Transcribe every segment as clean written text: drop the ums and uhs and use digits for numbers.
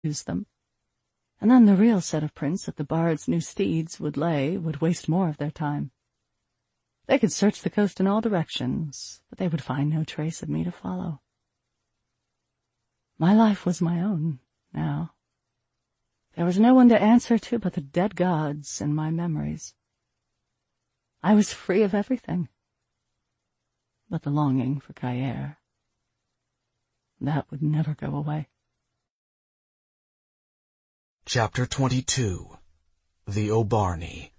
use them. And then the real set of prints that the bard's new steeds would lay would waste more of their time. They could search the coast in all directions, but they would find no trace of me to follow. My life was my own, now. There was no one to answer to but the dead gods and my memories. I was free of everything. But the longing for Caer, that would never go away. Chapter 22. The Obarni.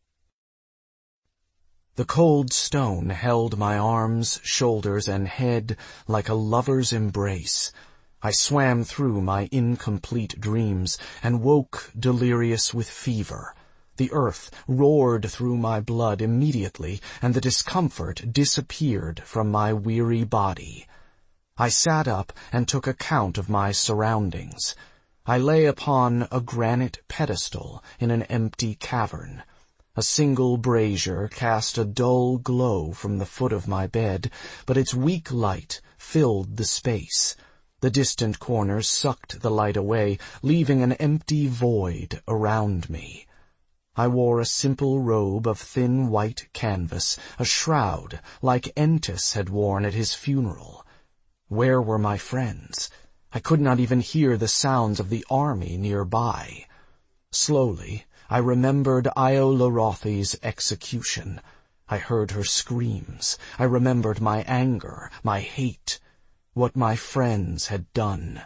The cold stone held my arms, shoulders, and head like a lover's embrace. I swam through my incomplete dreams and woke delirious with fever. The earth roared through my blood immediately, and the discomfort disappeared from my weary body. I sat up and took account of my surroundings. I lay upon a granite pedestal in an empty cavern. A single brazier cast a dull glow from the foot of my bed, but its weak light filled the space. The distant corners sucked the light away, leaving an empty void around me. I wore a simple robe of thin white canvas, a shroud like Entis had worn at his funeral. Where were my friends? I could not even hear the sounds of the army nearby. Slowly, I remembered Iolarathi's execution. I heard her screams. I remembered my anger, my hate, what my friends had done.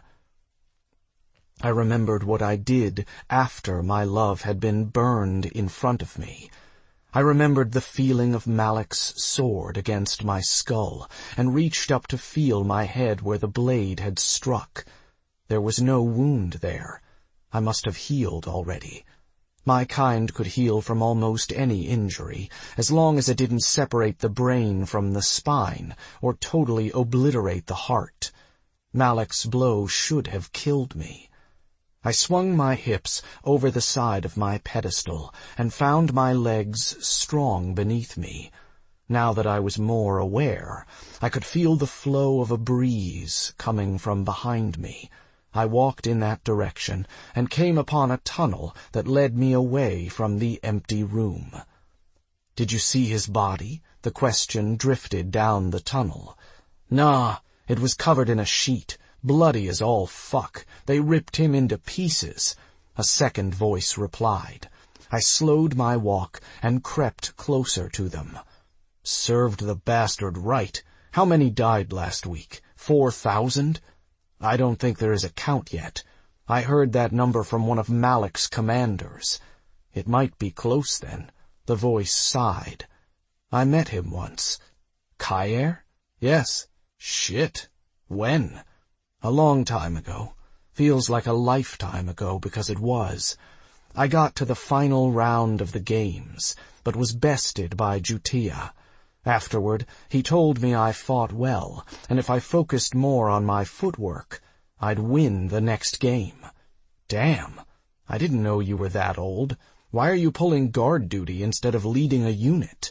I remembered what I did after my love had been burned in front of me. I remembered the feeling of Malek's sword against my skull, and reached up to feel my head where the blade had struck. There was no wound there. I must have healed already. My kind could heal from almost any injury, as long as it didn't separate the brain from the spine, or totally obliterate the heart. Malek's blow should have killed me. I swung my hips over the side of my pedestal and found my legs strong beneath me. Now that I was more aware, I could feel the flow of a breeze coming from behind me. I walked in that direction and came upon a tunnel that led me away from the empty room. "Did you see his body?" The question drifted down the tunnel. "Nah, it was covered in a sheet. Bloody as all fuck. They ripped him into pieces," a second voice replied. I slowed my walk and crept closer to them. "Served the bastard right. How many died last week? 4,000? I don't think there is a count yet. I heard that number from one of Malek's commanders. It might be close then." The voice sighed. "I met him once." "Caer?" "Yes." "Shit. When?" "A long time ago. Feels like a lifetime ago because it was. I got to the final round of the games, but was bested by Jutia. Afterward, he told me I fought well, and if I focused more on my footwork, I'd win the next game." "Damn, I didn't know you were that old. Why are you pulling guard duty instead of leading a unit?"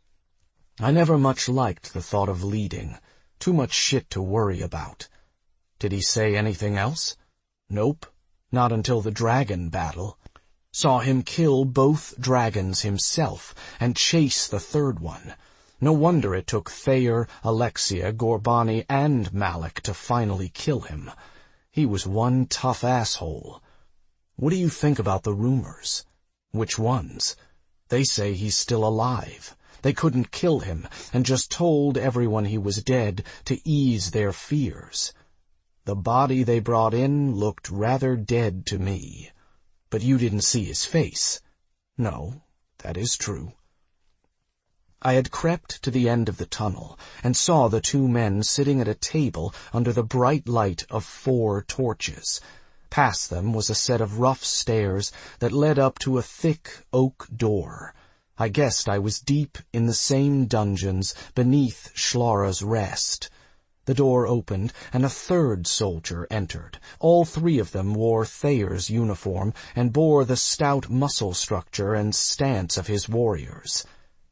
"I never much liked the thought of leading. Too much shit to worry about." "Did he say anything else?" "Nope, not until the dragon battle. Saw him kill both dragons himself and chase the third one. No wonder it took Thayer, Alexia, Gorbani, and Malek to finally kill him. He was one tough asshole." "What do you think about the rumors?" "Which ones?" "They say he's still alive. They couldn't kill him and just told everyone he was dead to ease their fears. The body they brought in looked rather dead to me." "But you didn't see his face." "No, that is true." I had crept to the end of the tunnel and saw the two men sitting at a table under the bright light of 4 torches. Past them was a set of rough stairs that led up to a thick oak door. I guessed I was deep in the same dungeons beneath Shlara's Rest. The door opened, and a third soldier entered. All 3 of them wore Thayer's uniform and bore the stout muscle structure and stance of his warriors.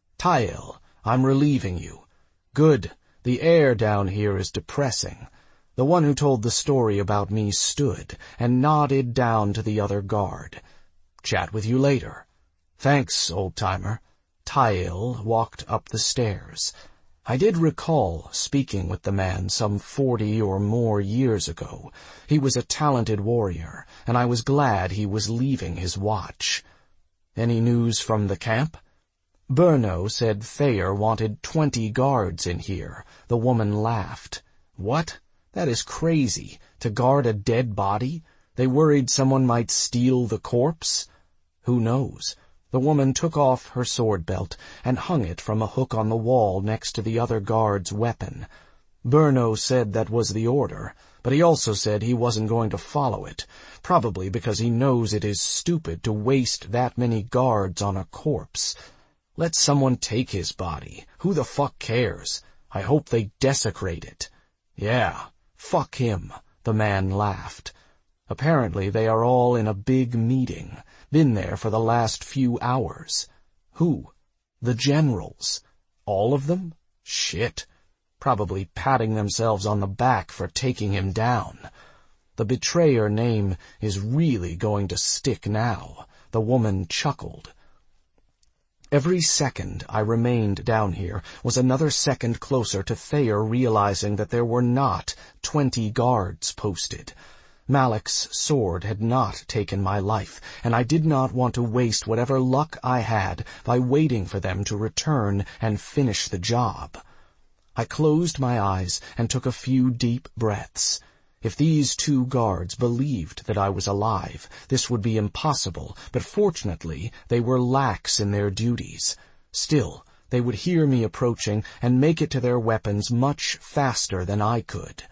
"Tael, I'm relieving you." "Good. The air down here is depressing." The one who told the story about me stood and nodded down to the other guard. "Chat with you later." "Thanks, old-timer." Tael walked up the stairs. I did recall speaking with the man some 40 or more years ago. He was a talented warrior, and I was glad he was leaving his watch. "Any news from the camp?" "Birno said Thayer wanted 20 guards in here." The woman laughed. "What? That is crazy. To guard a dead body? They worried someone might steal the corpse?" "Who knows?" The woman took off her sword belt and hung it from a hook on the wall next to the other guard's weapon. "Birno said that was the order, but he also said he wasn't going to follow it, probably because he knows it is stupid to waste that many guards on a corpse. Let someone take his body. Who the fuck cares? I hope they desecrate it." "Yeah, fuck him," the man laughed. "Apparently they are all in a big meeting. Been there for the last few hours." "Who?" "The generals." "All of them?" "Shit. Probably patting themselves on the back for taking him down. The betrayer name is really going to stick now." The woman chuckled. Every second I remained down here was another second closer to Thayer realizing that there were not 20 guards posted. Malak's sword had not taken my life, and I did not want to waste whatever luck I had by waiting for them to return and finish the job. I closed my eyes and took a few deep breaths. If these 2 guards believed that I was alive, this would be impossible, but fortunately they were lax in their duties. Still, they would hear me approaching and make it to their weapons much faster than I could.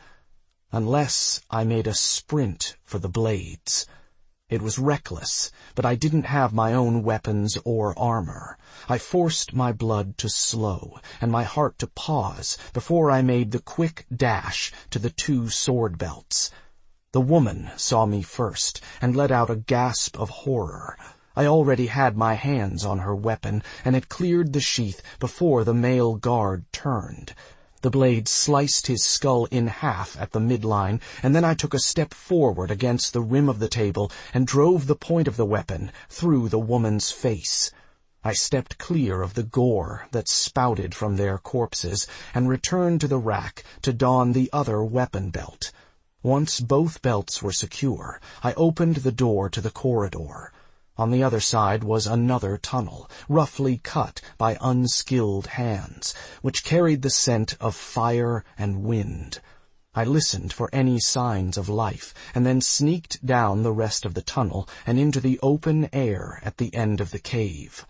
Unless I made a sprint for the blades. It was reckless, but I didn't have my own weapons or armor. I forced my blood to slow and my heart to pause before I made the quick dash to the 2 sword belts. The woman saw me first and let out a gasp of horror. I already had my hands on her weapon, and it cleared the sheath before the male guard turned. The blade sliced his skull in half at the midline, and then I took a step forward against the rim of the table and drove the point of the weapon through the woman's face. I stepped clear of the gore that spouted from their corpses and returned to the rack to don the other weapon belt. Once both belts were secure, I opened the door to the corridor. On the other side was another tunnel, roughly cut by unskilled hands, which carried the scent of fire and wind. I listened for any signs of life, and then sneaked down the rest of the tunnel and into the open air at the end of the cave.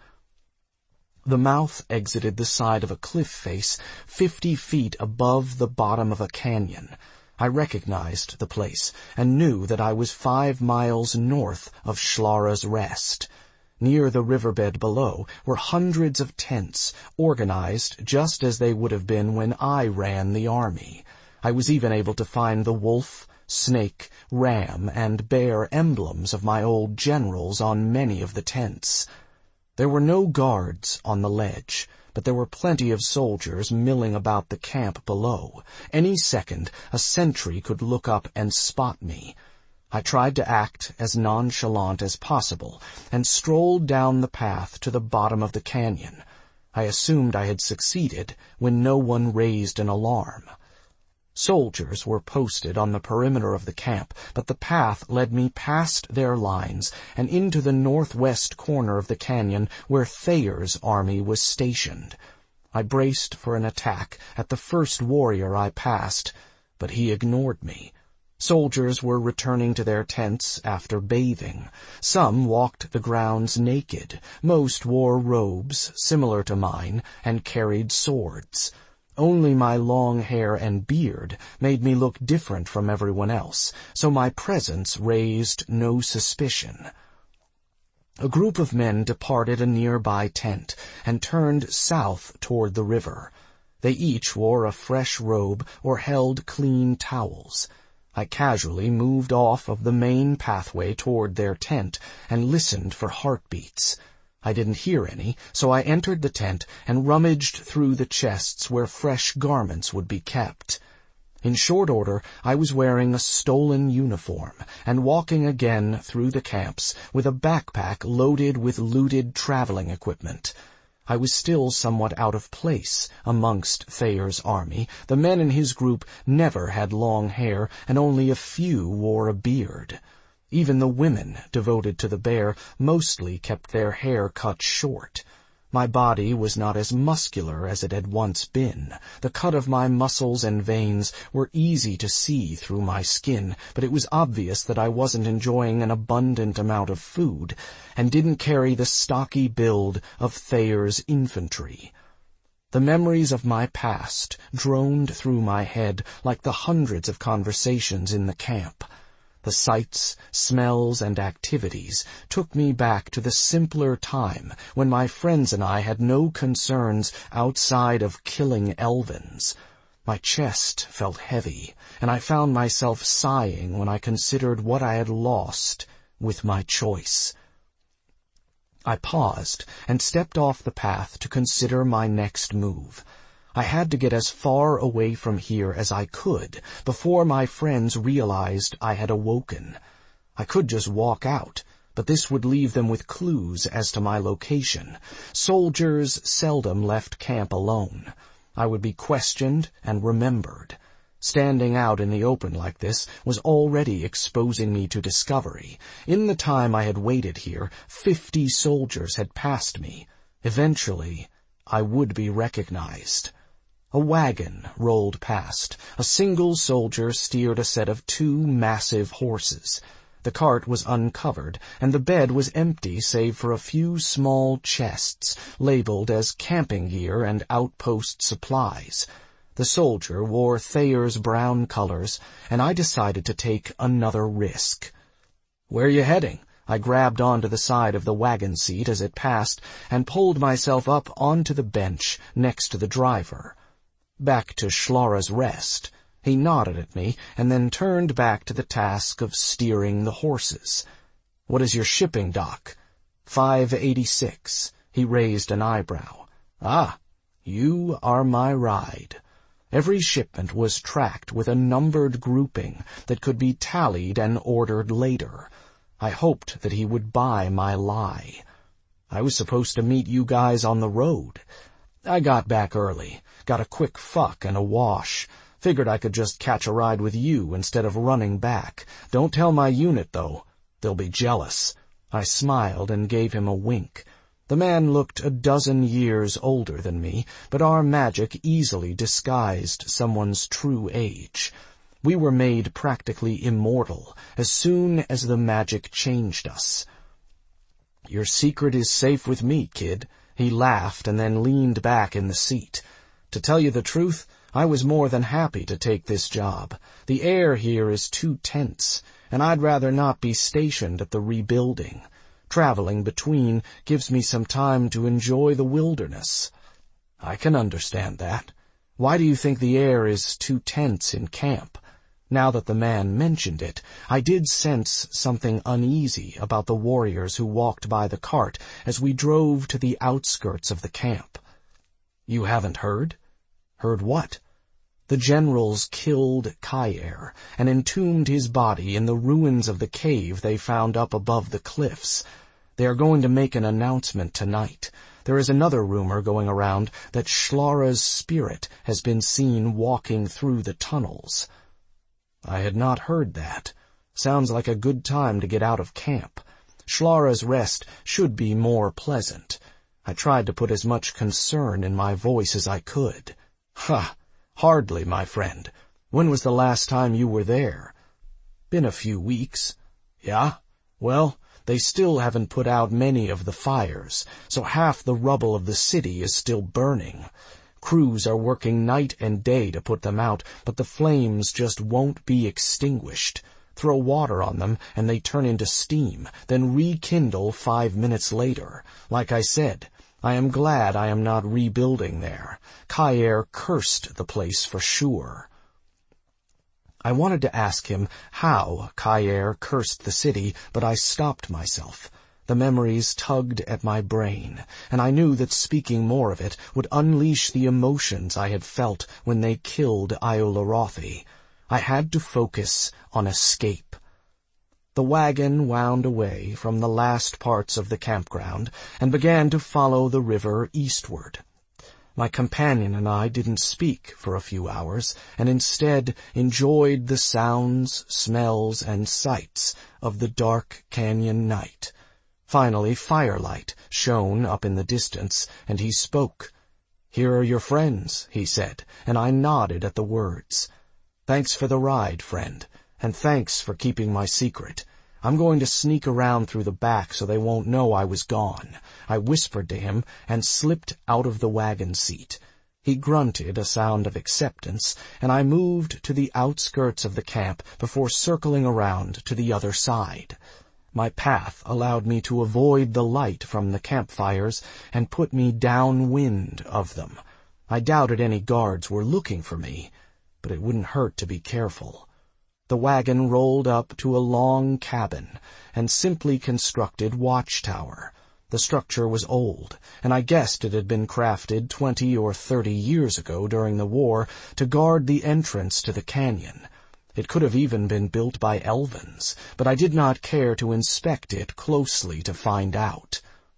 The mouth exited the side of a cliff face 50 feet above the bottom of a canyon. I recognized the place and knew that I was 5 miles north of Shlara's Rest. Near the riverbed below were hundreds of tents, organized just as they would have been when I ran the army. I was even able to find the wolf, snake, ram, and bear emblems of my old generals on many of the tents. There were no guards on the ledge, but there were plenty of soldiers milling about the camp below. Any second, a sentry could look up and spot me. I tried to act as nonchalant as possible and strolled down the path to the bottom of the canyon. I assumed I had succeeded when no one raised an alarm. Soldiers were posted on the perimeter of the camp, but the path led me past their lines and into the northwest corner of the canyon where Thayer's army was stationed. I braced for an attack at the first warrior I passed, but he ignored me. Soldiers were returning to their tents after bathing. Some walked the grounds naked. Most wore robes similar to mine and carried swords. Only my long hair and beard made me look different from everyone else, so my presence raised no suspicion. A group of men departed a nearby tent and turned south toward the river. They each wore a fresh robe or held clean towels. I casually moved off of the main pathway toward their tent and listened for heartbeats. I didn't hear any, so I entered the tent and rummaged through the chests where fresh garments would be kept. In short order, I was wearing a stolen uniform and walking again through the camps with a backpack loaded with looted traveling equipment. I was still somewhat out of place amongst Thayer's army. The men in his group never had long hair, and only a few wore a beard. Even the women devoted to the bear mostly kept their hair cut short. My body was not as muscular as it had once been. The cut of my muscles and veins were easy to see through my skin, but it was obvious that I wasn't enjoying an abundant amount of food, and didn't carry the stocky build of Thayer's infantry. The memories of my past droned through my head like the hundreds of conversations in the camp. The sights, smells, and activities took me back to the simpler time when my friends and I had no concerns outside of killing Elvins. My chest felt heavy, and I found myself sighing when I considered what I had lost with my choice. I paused and stepped off the path to consider my next move. I had to get as far away from here as I could before my friends realized I had awoken. I could just walk out, but this would leave them with clues as to my location. Soldiers seldom left camp alone. I would be questioned and remembered. Standing out in the open like this was already exposing me to discovery. In the time I had waited here, 50 soldiers had passed me. Eventually, I would be recognized. A wagon rolled past. A single soldier steered a set of 2 massive horses. The cart was uncovered, and the bed was empty save for a few small chests labeled as camping gear and outpost supplies. The soldier wore Thayer's brown colors, and I decided to take another risk. "Where you heading?" I grabbed onto the side of the wagon seat as it passed and pulled myself up onto the bench next to the driver. "Back to Schlara's Rest." He nodded at me and then turned back to the task of steering the horses. "What is your shipping dock?" 586. He raised an eyebrow. "Ah, you are my ride." Every shipment was tracked with a numbered grouping that could be tallied and ordered later. I hoped that he would buy my lie. "I was supposed to meet you guys on the road. I got back early, got a quick fuck and a wash. Figured I could just catch a ride with you instead of running back. Don't tell my unit, though. They'll be jealous." I smiled and gave him a wink. The man looked a dozen years older than me, but our magic easily disguised someone's true age. We were made practically immortal as soon as the magic changed us. "Your secret is safe with me, kid." He laughed and then leaned back in the seat. "To tell you the truth, I was more than happy to take this job. The air here is too tense, and I'd rather not be stationed at the rebuilding. Traveling between gives me some time to enjoy the wilderness." "I can understand that. Why do you think the air is too tense in camp?" Now that the man mentioned it, I did sense something uneasy about the warriors who walked by the cart as we drove to the outskirts of the camp. "You haven't heard?" "Heard what?" "The generals killed Kaer and entombed his body in the ruins of the cave they found up above the cliffs. They are going to make an announcement tonight. There is another rumor going around that Schlara's spirit has been seen walking through the tunnels." I had not heard that. Sounds like a good time to get out of camp. Schlara's Rest should be more pleasant. I tried to put as much concern in my voice as I could. "Ha! Hardly, my friend. When was the last time you were there?" "Been a few weeks." "Yeah? Well, they still haven't put out many of the fires, so half the rubble of the city is still burning. Crews are working night and day to put them out, but the flames just won't be extinguished. Throw water on them, and they turn into steam, then rekindle 5 minutes later. Like I said, I am glad I am not rebuilding there. Kaer cursed the place for sure." I wanted to ask him how Kaer cursed the city, but I stopped myself. The memories tugged at my brain, and I knew that speaking more of it would unleash the emotions I had felt when they killed Iolarothi. I had to focus on escape. The wagon wound away from the last parts of the campground and began to follow the river eastward. My companion and I didn't speak for a few hours, and instead enjoyed the sounds, smells, and sights of the dark canyon night. Finally, firelight shone up in the distance, and he spoke. "Here are your friends," he said, and I nodded at the words. "Thanks for the ride, friend, and thanks for keeping my secret. I'm going to sneak around through the back so they won't know I was gone," I whispered to him and slipped out of the wagon seat. He grunted a sound of acceptance, and I moved to the outskirts of the camp before circling around to the other side. My path allowed me to avoid the light from the campfires and put me downwind of them. I doubted any guards were looking for me, but it wouldn't hurt to be careful. The wagon rolled up to a long cabin and simply constructed watchtower. The structure was old, and I guessed it had been crafted 20 or 30 years ago during the war to guard the entrance to the canyon. It could have even been built by Elvins, but I did not care to inspect it closely to find out.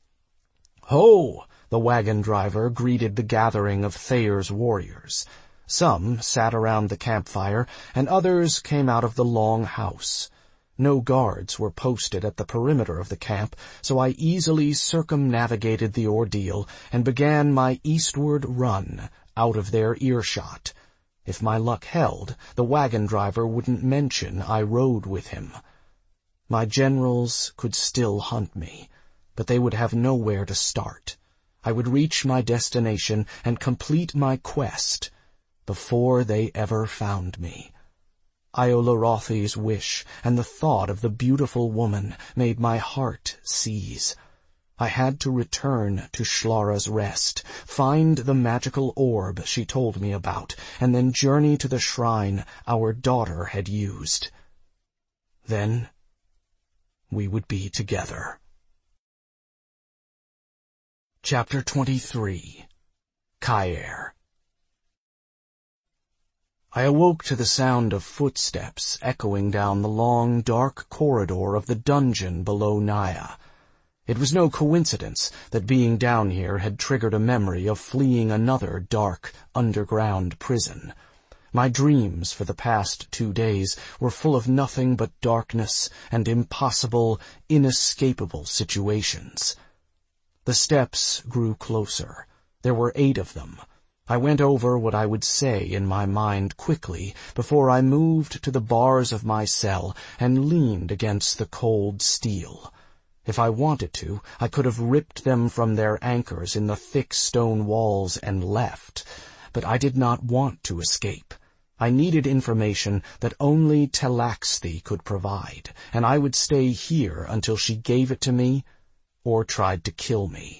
"Ho!" the wagon driver greeted the gathering of Thayer's warriors. Some sat around the campfire, and others came out of the long house. No guards were posted at the perimeter of the camp, so I easily circumnavigated the ordeal and began my eastward run out of their earshot. If my luck held, the wagon driver wouldn't mention I rode with him. My generals could still hunt me, but they would have nowhere to start. I would reach my destination and complete my quest before they ever found me. Iolarathi's wish and the thought of the beautiful woman made my heart seize. I had to return to Shlara's Rest, find the magical orb she told me about, and then journey to the shrine our daughter had used. Then we would be together. Chapter 23. Kyair. I awoke to the sound of footsteps echoing down the long, dark corridor of the dungeon below Naya. It was no coincidence that being down here had triggered a memory of fleeing another dark, underground prison. My dreams for the past 2 days were full of nothing but darkness and impossible, inescapable situations. The steps grew closer. There were 8 of them. I went over what I would say in my mind quickly before I moved to the bars of my cell and leaned against the cold steel. If I wanted to, I could have ripped them from their anchors in the thick stone walls and left, but I did not want to escape. I needed information that only Telaxthi could provide, and I would stay here until she gave it to me or tried to kill me.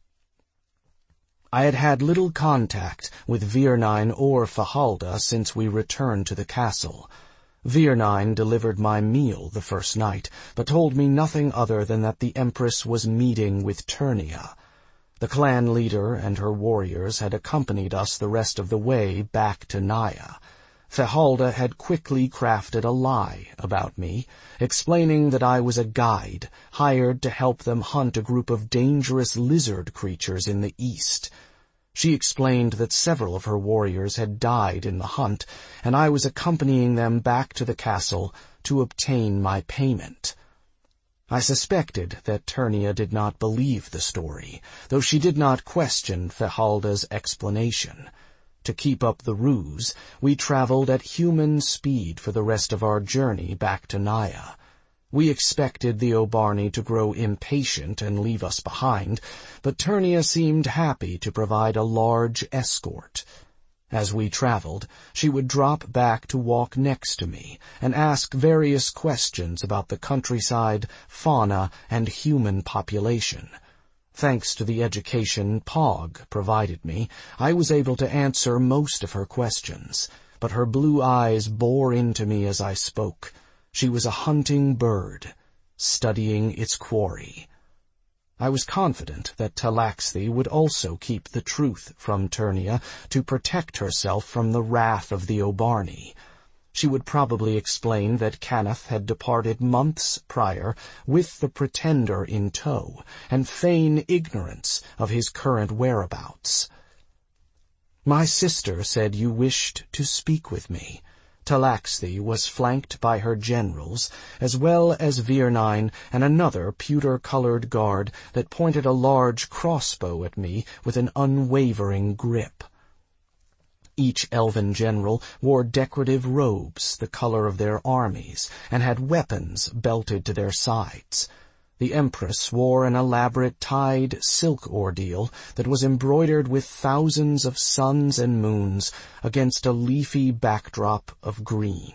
I had had little contact with Virnine or Fahalda since we returned to the castle. Virnine delivered my meal the first night, but told me nothing other than that the Empress was meeting with Turnia. The clan leader and her warriors had accompanied us the rest of the way back to Naya. Fahalda had quickly crafted a lie about me, explaining that I was a guide, hired to help them hunt a group of dangerous lizard creatures in the east. She explained that several of her warriors had died in the hunt, and I was accompanying them back to the castle to obtain my payment. I suspected that Turnia did not believe the story, though she did not question Fahalda's explanation. To keep up the ruse, we traveled at human speed for the rest of our journey back to Naya. We expected the Obarni to grow impatient and leave us behind, but Turnia seemed happy to provide a large escort. As we traveled, she would drop back to walk next to me and ask various questions about the countryside, fauna, and human population. Thanks to the education Pog provided me, I was able to answer most of her questions, but her blue eyes bore into me as I spoke. She was a hunting bird, studying its quarry. I was confident that Talaxthi would also keep the truth from Turnia to protect herself from the wrath of the Obarni. She would probably explain that Canath had departed months prior with the Pretender in tow, and feign ignorance of his current whereabouts. "My sister said you wished to speak with me." Talaxthi was flanked by her generals, as well as Virnine and another pewter-colored guard that pointed a large crossbow at me with an unwavering grip. Each elven general wore decorative robes the color of their armies, and had weapons belted to their sides. The Empress wore an elaborate tied silk ordeal that was embroidered with thousands of suns and moons against a leafy backdrop of green.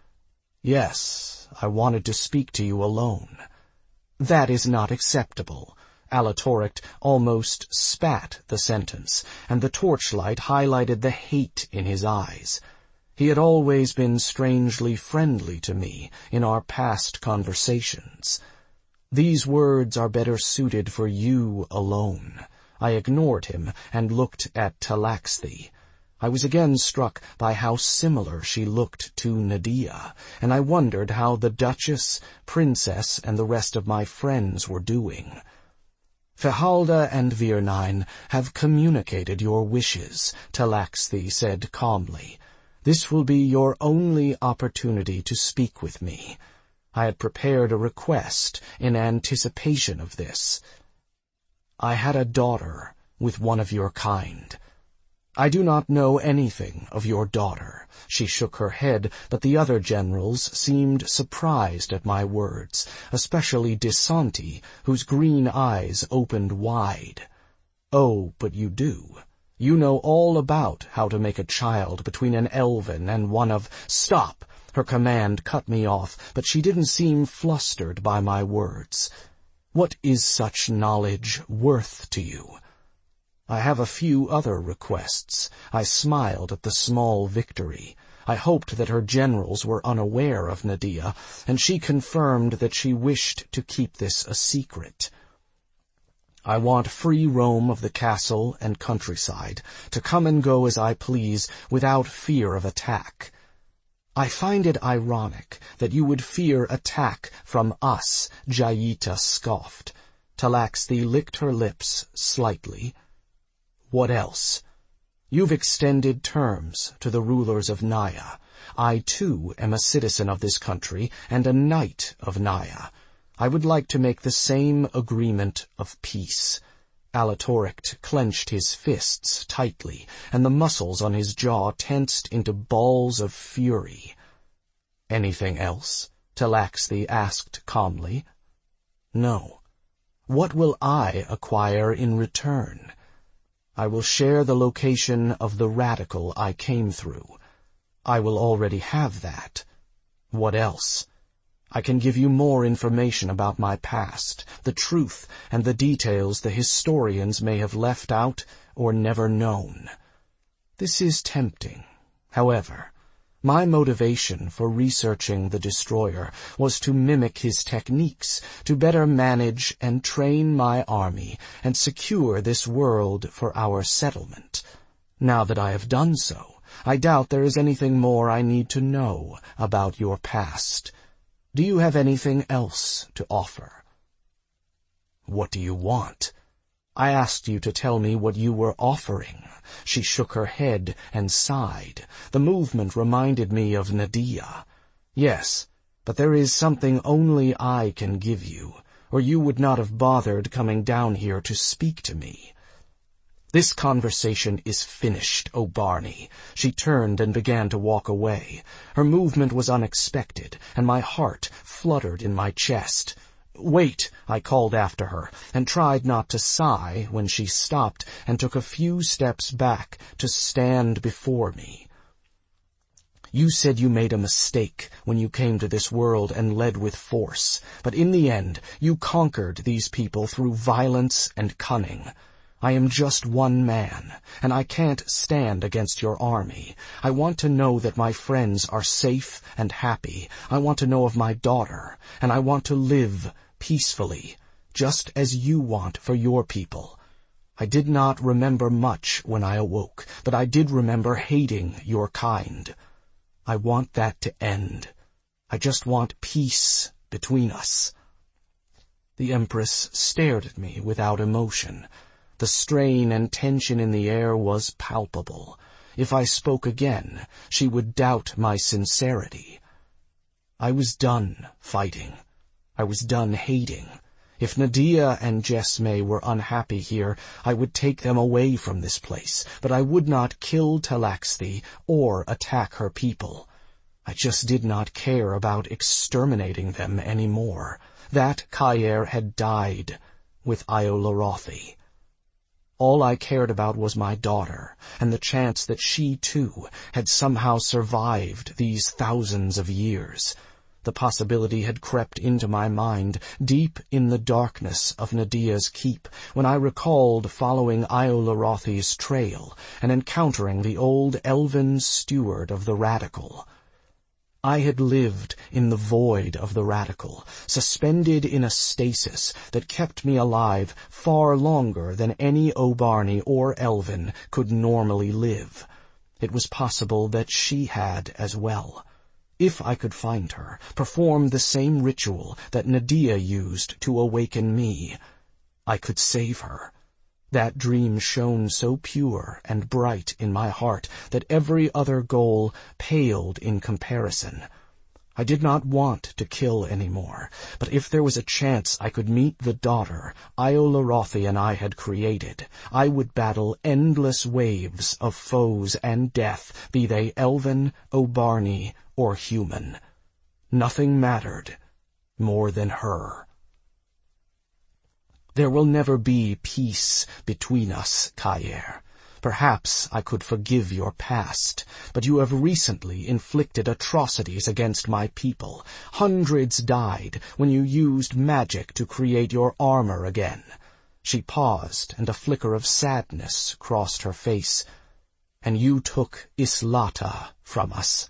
"Yes, I wanted to speak to you alone." "That is not acceptable." Alatorcht almost spat the sentence, and the torchlight highlighted the hate in his eyes. He had always been strangely friendly to me in our past conversations. "These words are better suited for you alone." I ignored him and looked at Talaxthi. I was again struck by how similar she looked to Nadia, and I wondered how the Duchess, Princess, and the rest of my friends were doing. "Fehalda and Virnine have communicated your wishes," Talaxthi said calmly. "This will be your only opportunity to speak with me." I had prepared a request in anticipation of this. "I had a daughter with one of your kind." "I do not know anything of your daughter." She shook her head, but the other generals seemed surprised at my words, especially Disanti, whose green eyes opened wide. "Oh, but you do. You know all about how to make a child between an elven and one of—" "Stop!" Her command cut me off, but she didn't seem flustered by my words. "What is such knowledge worth to you?" "I have a few other requests." I smiled at the small victory. I hoped that her generals were unaware of Nadia, and she confirmed that she wished to keep this a secret. "I want free roam of the castle and countryside, to come and go as I please without fear of attack." "I find it ironic that you would fear attack from us," Jayita scoffed. Talaxthi licked her lips slightly. "What else?" "You've extended terms to the rulers of Naya. I, too, am a citizen of this country and a knight of Naya. I would like to make the same agreement of peace." Alatorcht clenched his fists tightly, and the muscles on his jaw tensed into balls of fury. "Anything else?" Talaxthi asked calmly. "No." "What will I acquire in return?" "I will share the location of the radical I came through." "I will already have that." "What else?" "I can give you more information about my past, the truth and the details the historians may have left out or never known." This is tempting. However, my motivation for researching the Destroyer was to mimic his techniques, to better manage and train my army, and secure this world for our settlement. Now that I have done so, I doubt there is anything more I need to know about your past. Do you have anything else to offer?" "What do you want?" "I asked you to tell me what you were offering." She shook her head and sighed. The movement reminded me of Nadia. "Yes, but there is something only I can give you, or you would not have bothered coming down here to speak to me." "This conversation is finished, Obarni." She turned and began to walk away. Her movement was unexpected, and my heart fluttered in my chest. "Wait," I called after her, and tried not to sigh when she stopped and took a few steps back to stand before me. "You said you made a mistake when you came to this world and led with force, but in the end you conquered these people through violence and cunning. I am just one man, and I can't stand against your army. I want to know that my friends are safe and happy. I want to know of my daughter, and I want to live peacefully. just as you want for your people. I did not remember much when I awoke, but I did remember hating your kind. I want that to end. I just want peace between us." The Empress stared at me without emotion. The strain and tension in the air was palpable. If I spoke again, she would doubt my sincerity. I was done fighting. I was done hating. If Nadia and Jesme were unhappy here, I would take them away from this place, but I would not kill Talaxthi or attack her people. I just did not care about exterminating them any more. That Kaer had died with Iolarathi. All I cared about was my daughter, and the chance that she, too, had somehow survived these thousands of years. The possibility had crept into my mind deep in the darkness of Nadia's keep, when I recalled following Iolarathi's trail and encountering the old elven steward of the Radical. I had lived in the void of the Radical, suspended in a stasis that kept me alive far longer than any Obarni or Elven could normally live. It was possible that she had as well. If I could find her, perform the same ritual that Nadia used to awaken me, I could save her. That dream shone so pure and bright in my heart that every other goal paled in comparison. I did not want to kill any more, but if there was a chance I could meet the daughter Iolarathi and I had created, I would battle endless waves of foes and death, be they Elven, Obarni, or human. Nothing mattered more than her. There will never be peace between us, Kaer. Perhaps I could forgive your past, but you have recently inflicted atrocities against my people. Hundreds died when you used magic to create your armor again. She paused, and a flicker of sadness crossed her face. And you took Islata from us.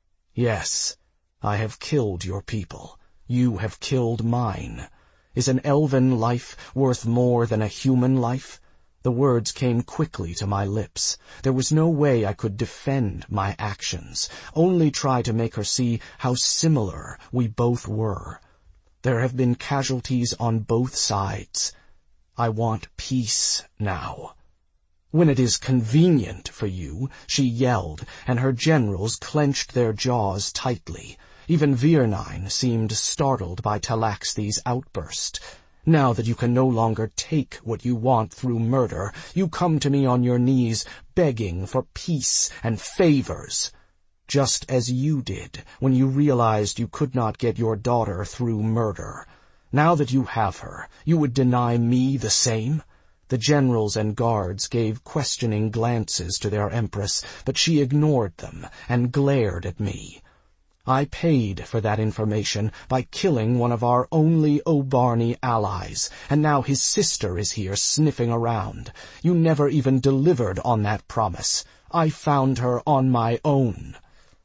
Yes, I have killed your people. You have killed mine. Is an elven life worth more than a human life? The words came quickly to my lips. There was no way I could defend my actions, only try to make her see how similar we both were. There have been casualties on both sides. I want peace now. When it is convenient for you, she yelled, and her generals clenched their jaws tightly. Even Virnine seemed startled by Talaxthi's outburst. Now that you can no longer take what you want through murder, you come to me on your knees, begging for peace and favors. Just as you did when you realized you could not get your daughter through murder. Now that you have her, you would deny me the same? The generals and guards gave questioning glances to their empress, but she ignored them and glared at me. I paid for that information by killing one of our only Obarni allies, and now his sister is here sniffing around. You never even delivered on that promise. I found her on my own.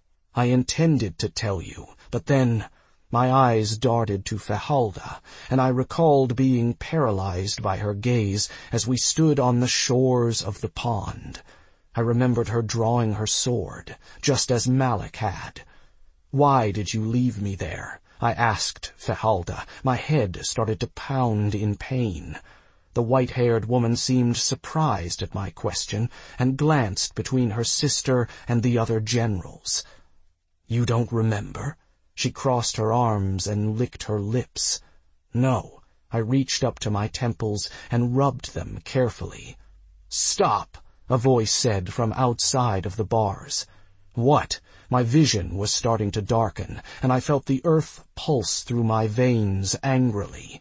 I intended to tell you, but then my eyes darted to Fehalda, and I recalled being paralyzed by her gaze as we stood on the shores of the pond. I remembered her drawing her sword, just as Malik had. "Why did you leave me there?" I asked Fehalda. My head started to pound in pain. The white-haired woman seemed surprised at my question and glanced between her sister and the other generals. "You don't remember?" She crossed her arms and licked her lips. "No." I reached up to my temples and rubbed them carefully. "Stop," a voice said from outside of the bars. "What?" My vision was starting to darken, and I felt the earth pulse through my veins angrily.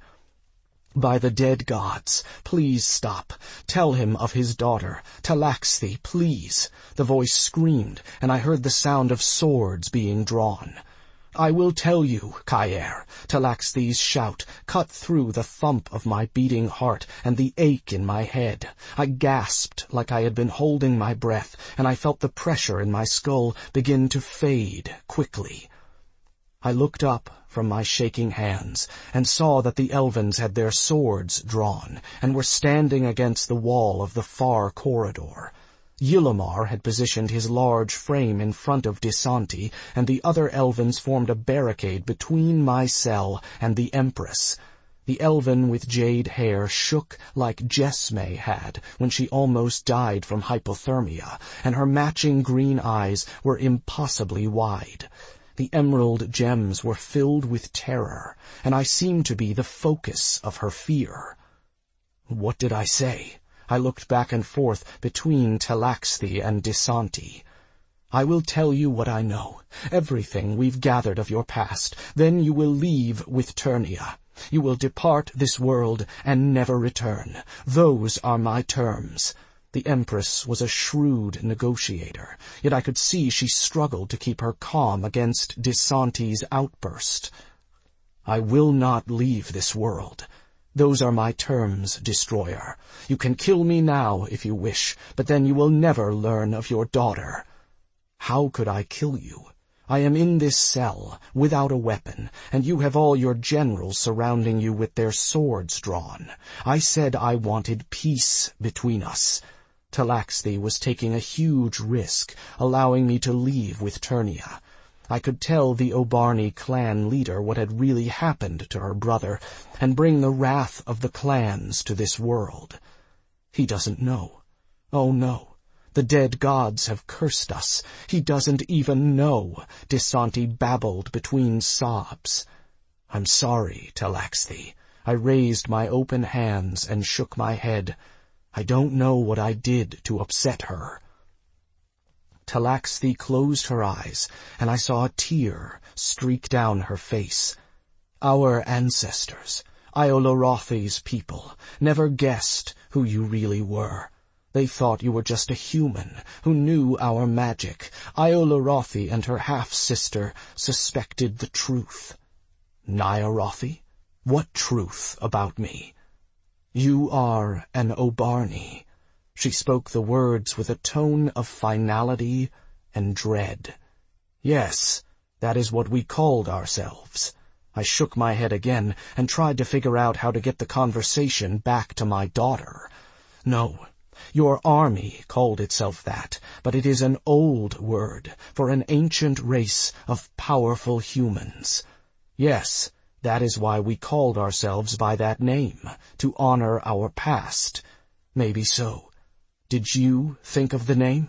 "By the dead gods, please stop. Tell him of his daughter, Talaxthi, please." The voice screamed, and I heard the sound of swords being drawn. "I will tell you, Kaer." Talaxthi's shout cut through the thump of my beating heart and the ache in my head. I gasped like I had been holding my breath, and I felt the pressure in my skull begin to fade quickly. I looked up from my shaking hands, and saw that the Elvens had their swords drawn, and were standing against the wall of the far corridor. Yillimar had positioned his large frame in front of Disanti, and the other Elvens formed a barricade between my cell and the Empress. The Elven with jade hair shook like Jesme had when she almost died from hypothermia, and her matching green eyes were impossibly wide. The emerald gems were filled with terror, and I seemed to be the focus of her fear. What did I say? I looked back and forth between Talaxthi and Disanti. I will tell you what I know, everything we've gathered of your past. Then you will leave with Ternia. You will depart this world and never return. Those are my terms. The Empress was a shrewd negotiator, yet I could see she struggled to keep her calm against Disanti's outburst. I will not leave this world. Those are my terms, Destroyer. You can kill me now if you wish, but then you will never learn of your daughter. How could I kill you? I am in this cell, without a weapon, and you have all your generals surrounding you with their swords drawn. I said I wanted peace between us. Talaxthi was taking a huge risk, allowing me to leave with Ternia. I could tell the Obarni clan leader what had really happened to her brother, and bring the wrath of the clans to this world. He doesn't know. Oh no. The dead gods have cursed us. He doesn't even know, Disanti babbled between sobs. I'm sorry, Talaxthi. I raised my open hands and shook my head. I don't know what I did to upset her. Talaxthi closed her eyes, and I saw a tear streak down her face. Our ancestors, Iolorothi's people, never guessed who you really were. They thought you were just a human who knew our magic. Iolorothi and her half-sister suspected the truth. Nyorothi? What truth about me? You are an Obarni. She spoke the words with a tone of finality and dread. Yes, that is what we called ourselves. I shook my head again and tried to figure out how to get the conversation back to my daughter. No, your army called itself that, but it is an old word for an ancient race of powerful humans. Yes, that is why we called ourselves by that name, to honor our past. Maybe so. Did you think of the name?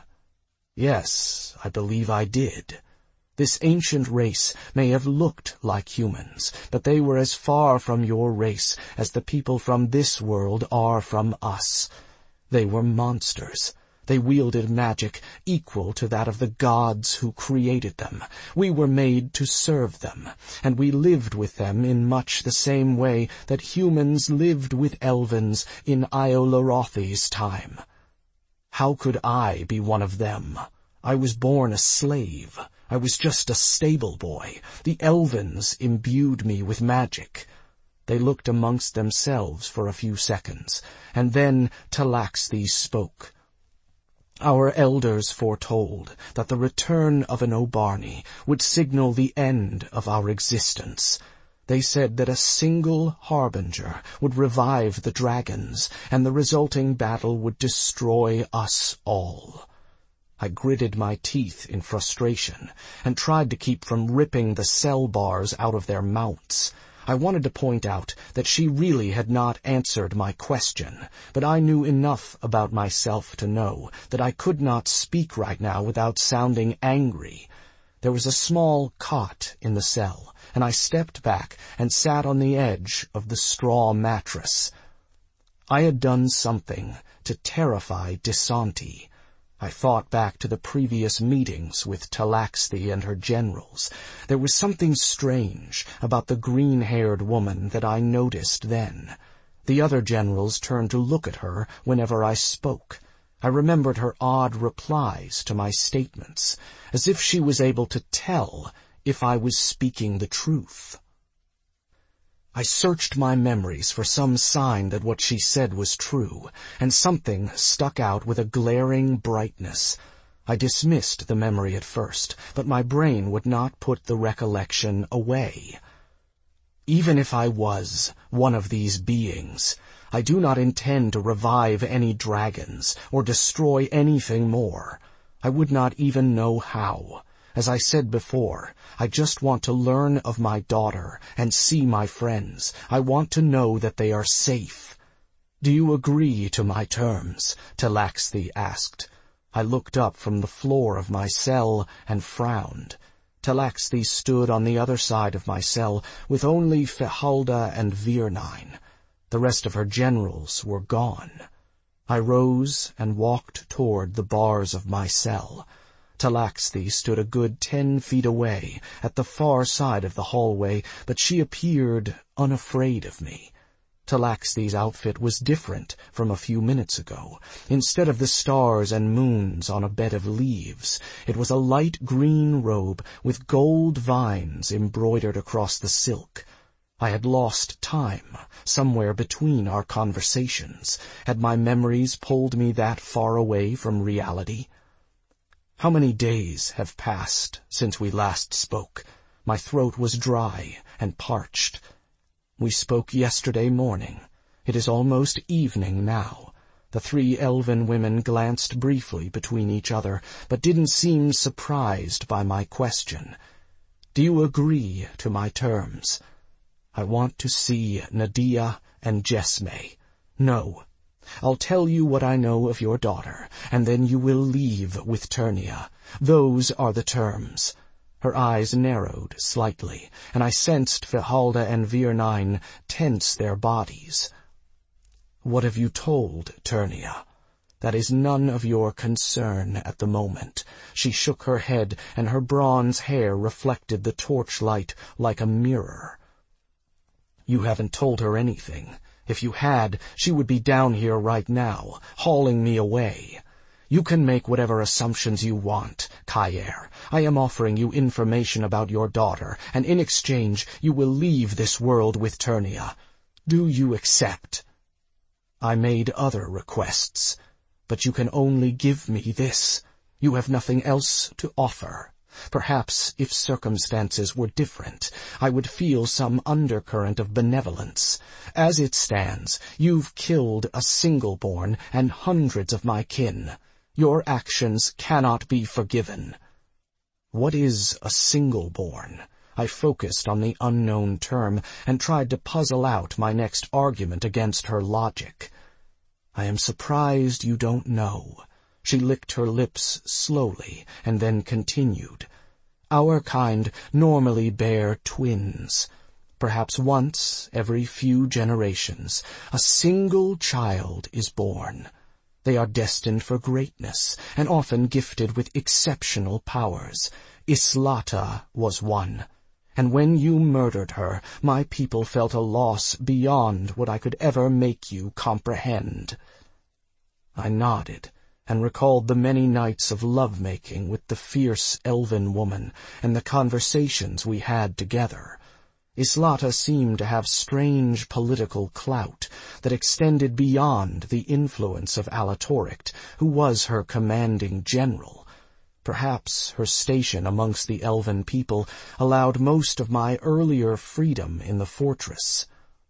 Yes, I believe I did. This ancient race may have looked like humans, but they were as far from your race as the people from this world are from us. They were monsters. They wielded magic equal to that of the gods who created them. We were made to serve them, and we lived with them in much the same way that humans lived with Elvens in Iolorothi's time. How could I be one of them? I was born a slave. I was just a stable boy. The Elvens imbued me with magic. They looked amongst themselves for a few seconds, and then Talaxthi spoke. Our elders foretold that the return of an Obarni would signal the end of our existence. They said that a single harbinger would revive the dragons, and the resulting battle would destroy us all. I gritted my teeth in frustration and tried to keep from ripping the cell bars out of their mounts. I wanted to point out that she really had not answered my question, but I knew enough about myself to know that I could not speak right now without sounding angry. There was a small cot in the cell, and I stepped back and sat on the edge of the straw mattress. I had done something to terrify Disanti. I thought back to the previous meetings with Talaxthi and her generals. There was something strange about the green-haired woman that I noticed then. The other generals turned to look at her whenever I spoke. I remembered her odd replies to my statements, as if she was able to tell if I was speaking the truth. I searched my memories for some sign that what she said was true, and something stuck out with a glaring brightness. I dismissed the memory at first, but my brain would not put the recollection away. Even if I was one of these beings, I do not intend to revive any dragons or destroy anything more. I would not even know how. As I said before, I just want to learn of my daughter and see my friends. I want to know that they are safe. "Do you agree to my terms?" Talaxthi asked. I looked up from the floor of my cell and frowned. Talaxthi stood on the other side of my cell with only Fehalda and Virnine. The rest of her generals were gone. I rose and walked toward the bars of my cell. Talaxthi stood a good 10 feet away at the far side of the hallway, but she appeared unafraid of me. Talaxthi's outfit was different from a few minutes ago. Instead of the stars and moons on a bed of leaves, it was a light green robe with gold vines embroidered across the silk. I had lost time somewhere between our conversations. Had my memories pulled me that far away from reality? How many days have passed since we last spoke? My throat was dry and parched. We spoke yesterday morning. It is almost evening now. The 3 elven women glanced briefly between each other, but didn't seem surprised by my question. "Do you agree to my terms?" "I want to see Nadia and Jesme." "No. I'll tell you what I know of your daughter, and then you will leave with Ternia. Those are the terms." Her eyes narrowed slightly, and I sensed Fehalda and Virnine tense their bodies. "What have you told Ternia?" "That is none of your concern at the moment." She shook her head, and her bronze hair reflected the torchlight like a mirror. "You haven't told her anything. If you had, she would be down here right now, hauling me away. You can make whatever assumptions you want, Kaer. I am offering you information about your daughter, and in exchange you will leave this world with Ternia. Do you accept?" "I made other requests, but you can only give me this. You have nothing else to offer. Perhaps if circumstances were different, I would feel some undercurrent of benevolence. As it stands, you've killed a single-born and hundreds of my kin. Your actions cannot be forgiven." "What is a single-born?" I focused on the unknown term and tried to puzzle out my next argument against her logic. "I am surprised you don't know." She licked her lips slowly and then continued. "Our kind normally bear twins. Perhaps once every few generations, a single child is born. They are destined for greatness and often gifted with exceptional powers. Islata was one. And when you murdered her, my people felt a loss beyond what I could ever make you comprehend." I nodded and recalled the many nights of love-making with the fierce elven woman and the conversations we had together. Islata seemed to have strange political clout that extended beyond the influence of Alatorict, who was her commanding general. Perhaps her station amongst the elven people allowed most of my earlier freedom in the fortress.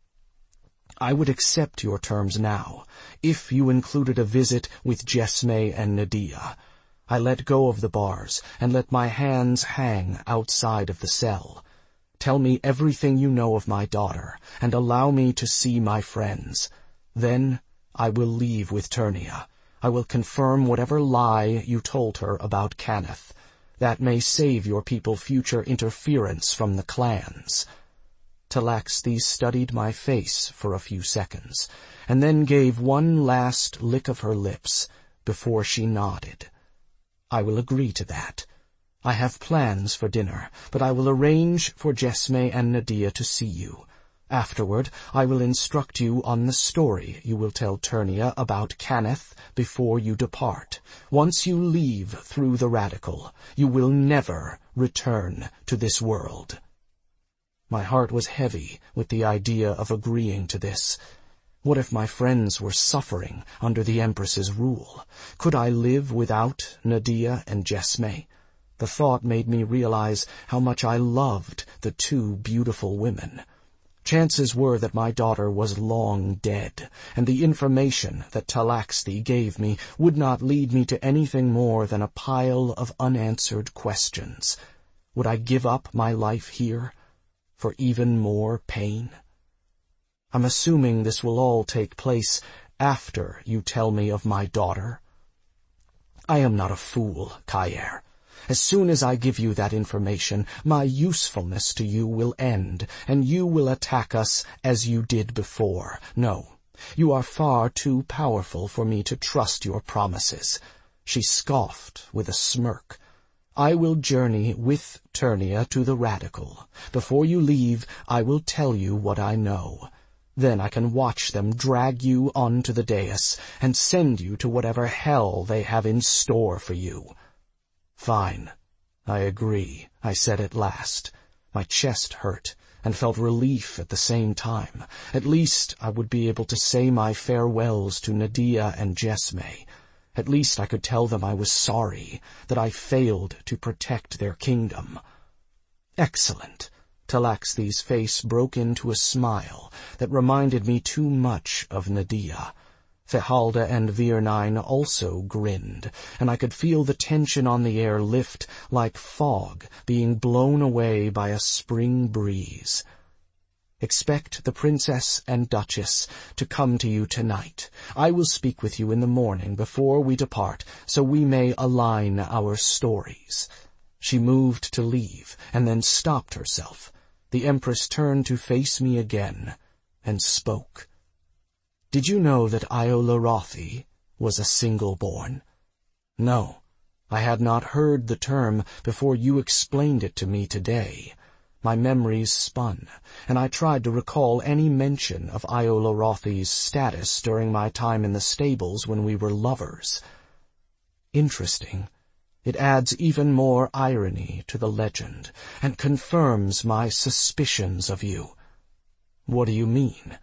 "I would accept your terms now, if you included a visit with Jesme and Nadia." I let go of the bars and let my hands hang outside of the cell. "Tell me everything you know of my daughter, and allow me to see my friends. Then I will leave with Ternia. I will confirm whatever lie you told her about Cannith. That may save your people future interference from the clans." Talaxthi studied my face for a few seconds, and then gave one last lick of her lips before she nodded. "I will agree to that. I have plans for dinner, but I will arrange for Jesme and Nadia to see you. Afterward, I will instruct you on the story you will tell Ternia about Cannith before you depart. Once you leave through the Radical, you will never return to this world." My heart was heavy with the idea of agreeing to this. What if my friends were suffering under the Empress's rule? Could I live without Nadia and Jesme? The thought made me realize how much I loved the 2 beautiful women. Chances were that my daughter was long dead, and the information that Talaxthi gave me would not lead me to anything more than a pile of unanswered questions. Would I give up my life here for even more pain? I'm assuming this will all take place after you tell me of my daughter. I am not a fool, Kaer. As soon as I give you that information, my usefulness to you will end, and you will attack us as you did before. No, you are far too powerful for me to trust your promises." She scoffed with a smirk. "I will journey with Ternia to the Radical. Before you leave, I will tell you what I know. Then I can watch them drag you onto the dais and send you to whatever hell they have in store for you." "Fine. I agree," I said at last. My chest hurt, and felt relief at the same time. At least I would be able to say my farewells to Nadia and Jesme. At least I could tell them I was sorry, that I failed to protect their kingdom. Excellent. Talaxthi's face broke into a smile that reminded me too much of Nadia. Fehalda and Virnine also grinned, and I could feel the tension on the air lift like fog being blown away by a spring breeze. "Expect the Princess and Duchess to come to you tonight. I will speak with you in the morning before we depart, so we may align our stories." She moved to leave, and then stopped herself. The Empress turned to face me again, and spoke. "Did you know that Iolarothi was a single-born?" "No, I had not heard the term before you explained it to me today." My memories spun, and I tried to recall any mention of Iolarathi's status during my time in the stables when we were lovers. Interesting. It adds even more irony to the legend, and confirms my suspicions of you. What do you mean?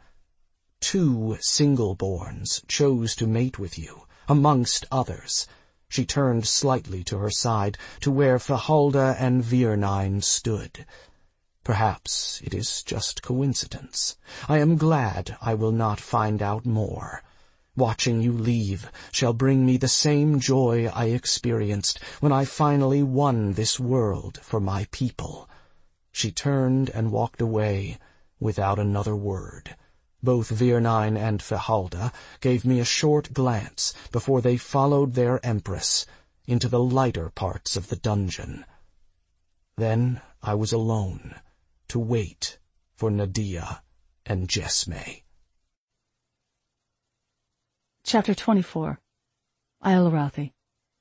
2 single-borns chose to mate with you, amongst others. She turned slightly to her side, to where Fehalda and Virnine stood. Perhaps it is just coincidence. I am glad I will not find out more. Watching you leave shall bring me the same joy I experienced when I finally won this world for my people. She turned and walked away without another word. Both Virnine and Fehalda gave me a short glance before they followed their empress into the lighter parts of the dungeon. Then I was alone to wait for Nadia and Jesme. Chapter 24. Iolarathi.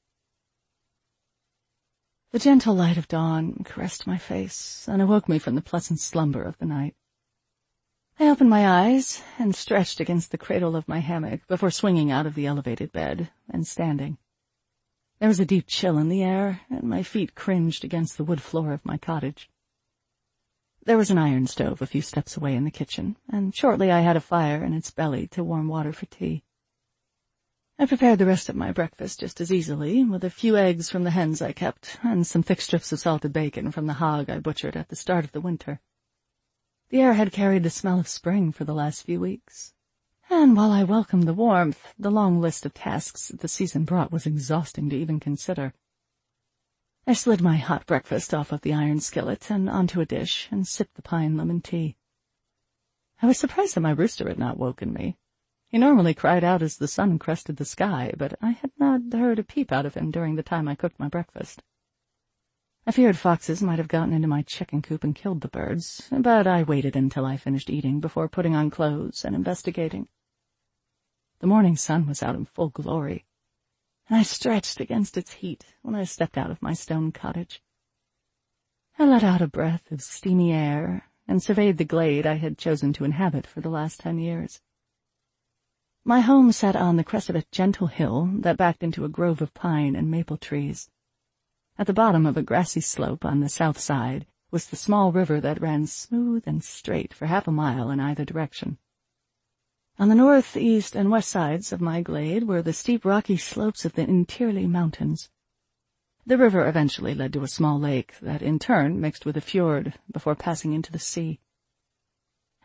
The gentle light of dawn caressed my face and awoke me from the pleasant slumber of the night. I opened my eyes and stretched against the cradle of my hammock before swinging out of the elevated bed and standing. There was a deep chill in the air, and my feet cringed against the wood floor of my cottage. There was an iron stove a few steps away in the kitchen, and shortly I had a fire in its belly to warm water for tea. I prepared the rest of my breakfast just as easily, with a few eggs from the hens I kept, and some thick strips of salted bacon from the hog I butchered at the start of the winter. The air had carried the smell of spring for the last few weeks, and while I welcomed the warmth, the long list of tasks the season brought was exhausting to even consider. I slid my hot breakfast off of the iron skillet and onto a dish and sipped the pine lemon tea. I was surprised that my rooster had not woken me. He normally cried out as the sun crested the sky, but I had not heard a peep out of him during the time I cooked my breakfast. I feared foxes might have gotten into my chicken coop and killed the birds, but I waited until I finished eating before putting on clothes and investigating. The morning sun was out in full glory, and I stretched against its heat when I stepped out of my stone cottage. I let out a breath of steamy air and surveyed the glade I had chosen to inhabit for the last 10 years. My home sat on the crest of a gentle hill that backed into a grove of pine and maple trees. At the bottom of a grassy slope on the south side was the small river that ran smooth and straight for half a mile in either direction. On the north, east, and west sides of my glade were the steep rocky slopes of the Intirli Mountains. The river eventually led to a small lake that in turn mixed with a fjord before passing into the sea.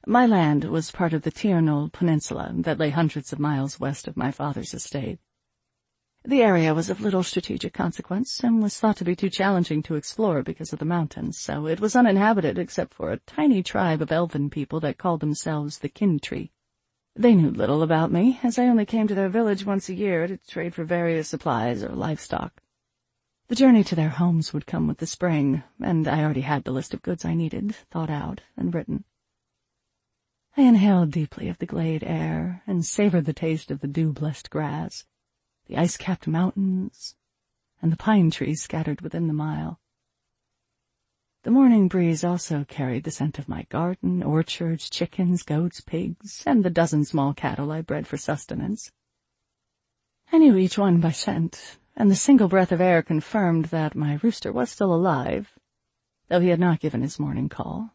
My land was part of the Tyrnol Peninsula that lay hundreds of miles west of my father's estate. The area was of little strategic consequence and was thought to be too challenging to explore because of the mountains, so it was uninhabited except for a tiny tribe of elven people that called themselves the Kintree. They knew little about me, as I only came to their village once a year to trade for various supplies or livestock. The journey to their homes would come with the spring, and I already had the list of goods I needed, thought out and written. I inhaled deeply of the glade air and savored the taste of the dew-blessed grass, the ice-capped mountains, and the pine trees scattered within the mile. The morning breeze also carried the scent of my garden, orchards, chickens, goats, pigs, and the dozen small cattle I bred for sustenance. I knew each one by scent, and the single breath of air confirmed that my rooster was still alive, though he had not given his morning call.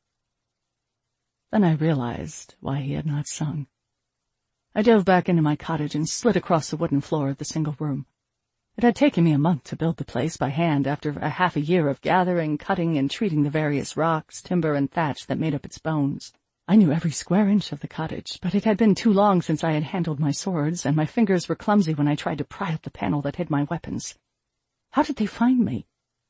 Then I realized why he had not sung. I dove back into my cottage and slid across the wooden floor of the single room. It had taken me a month to build the place by hand after a half a year of gathering, cutting, and treating the various rocks, timber, and thatch that made up its bones. I knew every square inch of the cottage, but it had been too long since I had handled my swords, and my fingers were clumsy when I tried to pry up the panel that hid my weapons. How did they find me?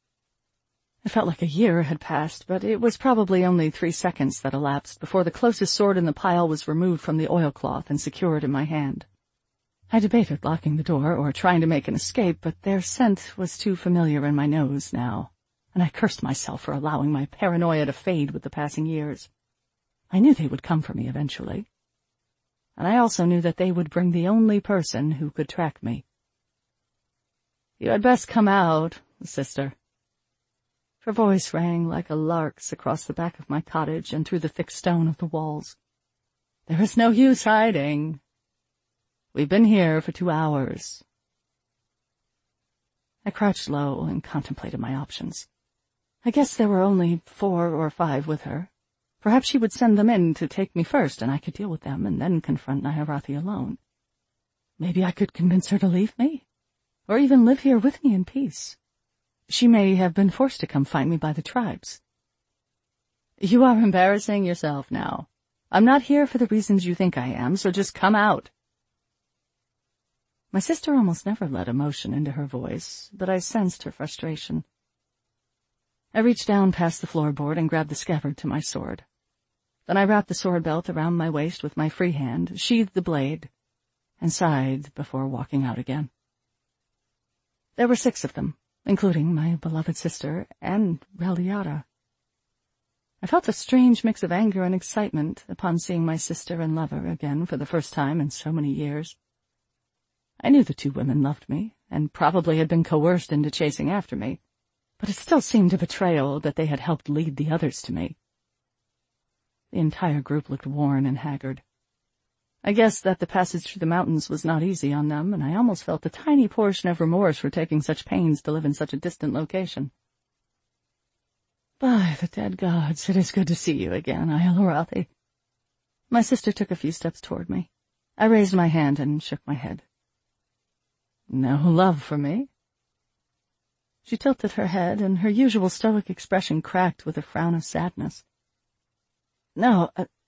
It felt like a year had passed, but it was probably only 3 seconds that elapsed before the closest sword in the pile was removed from the oilcloth and secured in my hand. I debated locking the door or trying to make an escape, but their scent was too familiar in my nose now, and I cursed myself for allowing my paranoia to fade with the passing years. I knew they would come for me eventually, and I also knew that they would bring the only person who could track me. "You had best come out, sister." Her voice rang like a lark's across the back of my cottage and through the thick stone of the walls. "There is no use hiding. We've been here for 2 hours. I crouched low and contemplated my options. I guess there were only 4 or 5 with her. Perhaps she would send them in to take me first, and I could deal with them and then confront Nyarathi alone. Maybe I could convince her to leave me, or even live here with me in peace. She may have been forced to come find me by the tribes. "You are embarrassing yourself now. I'm not here for the reasons you think I am, so just come out." My sister almost never let emotion into her voice, but I sensed her frustration. I reached down past the floorboard and grabbed the scabbard to my sword. Then I wrapped the sword belt around my waist with my free hand, sheathed the blade, and sighed before walking out again. There were 6 of them, including my beloved sister and Ralyata. I felt a strange mix of anger and excitement upon seeing my sister and lover again for the first time in so many years. I knew the 2 women loved me, and probably had been coerced into chasing after me, but it still seemed a betrayal that they had helped lead the others to me. The entire group looked worn and haggard. I guessed that the passage through the mountains was not easy on them, and I almost felt a tiny portion of remorse for taking such pains to live in such a distant location. "By the dead gods, it is good to see you again, Nyarathi." My sister took a few steps toward me. I raised my hand and shook my head. "No love for me?" She tilted her head, and her usual stoic expression cracked with a frown of sadness. "No,